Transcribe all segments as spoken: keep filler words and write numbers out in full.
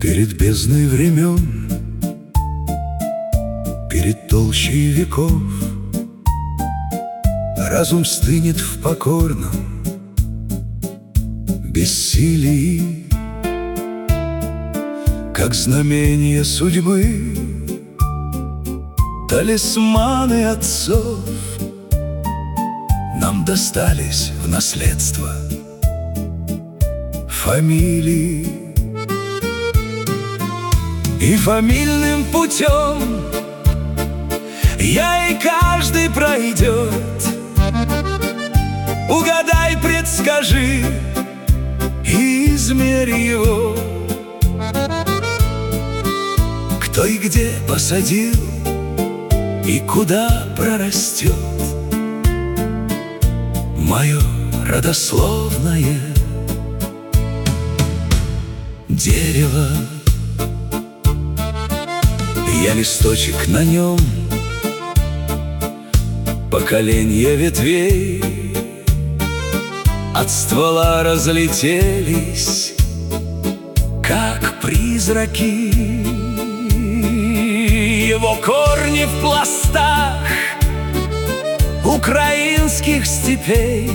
Перед бездной времен, перед толщей веков, разум стынет в покорном бессилии, как знамение судьбы, талисманы отцов нам достались в наследство фамилии. И фамильным путем я и каждый пройдет. Угадай, предскажи и измерь его. Кто и где посадил и куда прорастет мое родословное дерево. Я листочек на нем, поколенья ветвей от ствола разлетелись, как призраки. Его корни в пластах украинских степей,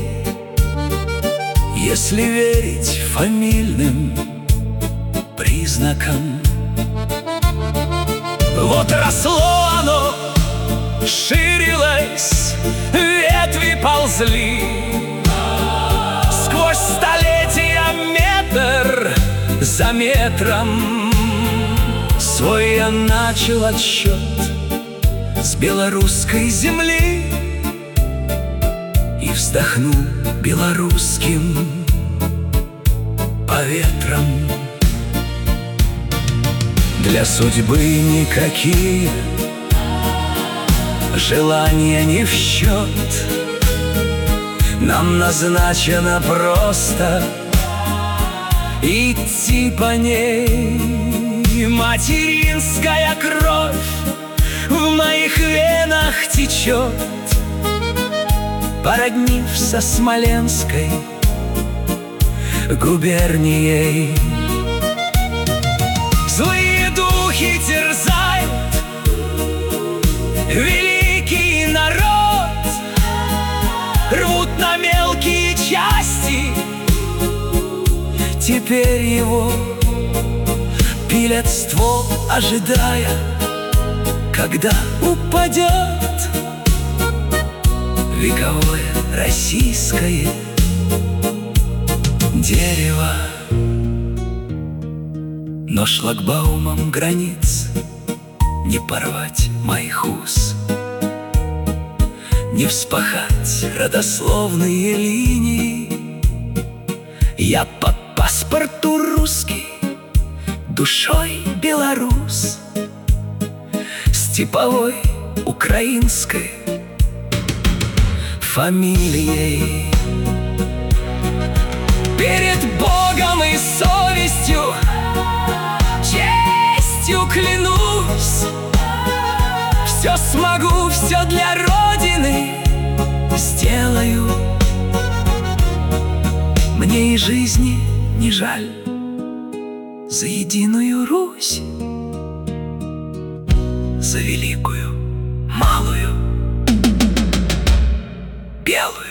если верить фамильным признакам. Вот росло оно, ширилось, ветви ползли, сквозь столетия метр за метром. Свой я начал отсчет с белорусской земли и вздохнул белорусским поветром. Для судьбы никакие желания не в счет. Нам назначено просто идти по ней. Материнская кровь в моих венах течет, породнив со Смоленской губернией. Злые духи терзают великий народ, рвут на мелкие части. Теперь его пилят ствол, ожидая, когда упадет вековое российское дерево. Но шлагбаумом границ не порвать моих уз, не вспахать родословные линии. Я по паспорту русский, душой белорус, степовой украинской фамилией. Перед Богом и совестью, честью клянусь, все смогу, все для Родины сделаю. Мне и жизни не жаль за единую Русь, за великую, малую, белую.